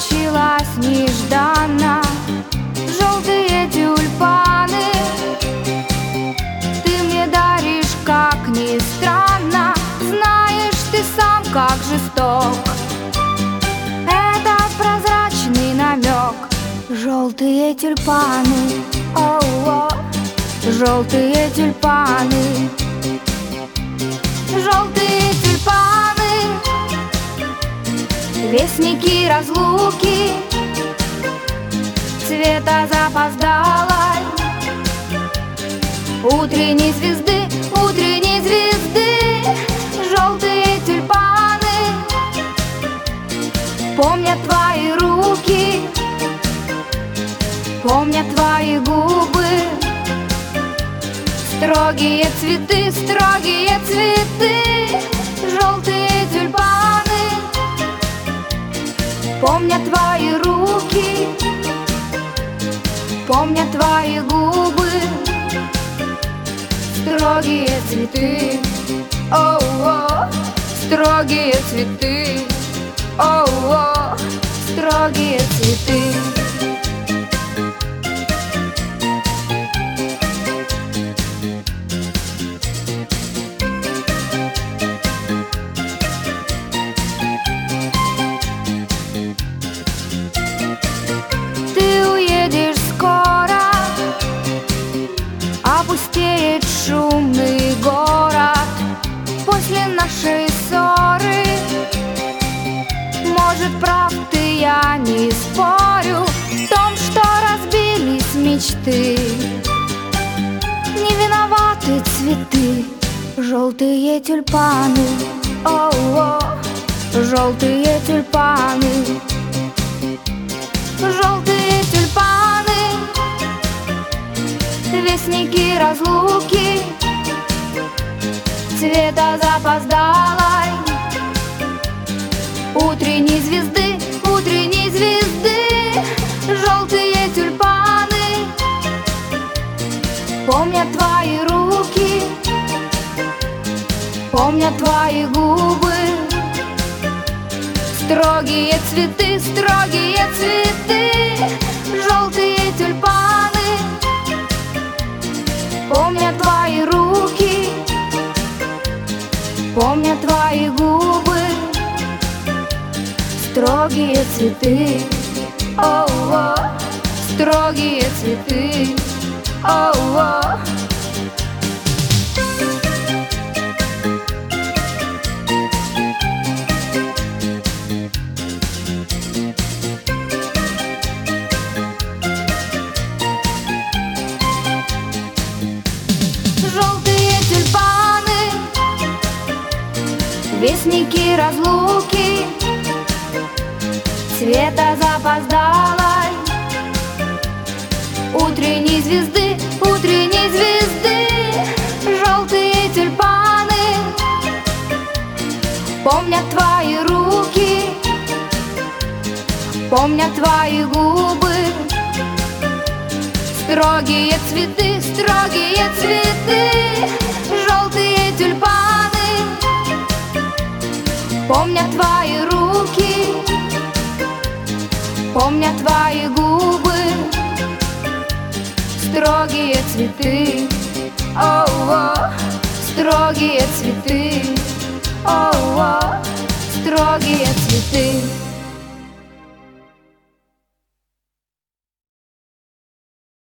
случилось нежданно. Желтые тюльпаны ты мне даришь, как ни странно. Знаешь ты сам, как жесток этот прозрачный намек. Желтые тюльпаны, оу-оу, желтые тюльпаны, желтые тюльпаны, вестники разлуки, цвета запоздалой утренней звезды, утренней звезды. Желтые тюльпаны помнят твои руки, помнят твои губы. Строгие цветы, строгие цветы. Желтые тюльпаны помнят твои руки, помнят твои губы. Строгие цветы, оу-оу, строгие цветы, оу-оу, строгие цветы. Опустеет шумный город после нашей ссоры. Может, прав ты, я не спорю в том, что разбились мечты. Не виноваты цветы, желтые тюльпаны, оу-оу, желтые тюльпаны, желтые тюльпаны, вестники разлуки, цвета запоздалой утренней звезды, утренней звезды. Желтые тюльпаны помнят твои руки, помнят твои губы. Строгие цветы, строгие цветы. Желтые тюльпаны помнят твои руки, помнят твои губы. Строгие цветы, оу-оу, строгие цветы, оу-оу. Желтые тюльпаны, вестники разлуки, цвета запоздалой утренней звезды, утренней звезды. Желтые тюльпаны помнят твои руки, помнят твои губы. Строгие цветы, строгие цветы. Желтые тюльпаны помнят твои руки, помнят твои губы. Строгие цветы, оу-оу, строгие цветы, оу-оу, строгие цветы.